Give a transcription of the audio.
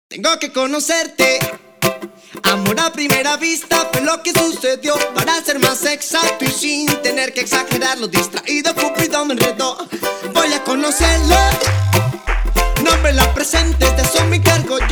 Tengo que conocerte. Amor a primera vista fue lo que sucedió. Para ser más exacto y sin tener que exagerarlo, distraído Cupido me enredó. Voy a conocerlo. No me la presentes, de eso me encargo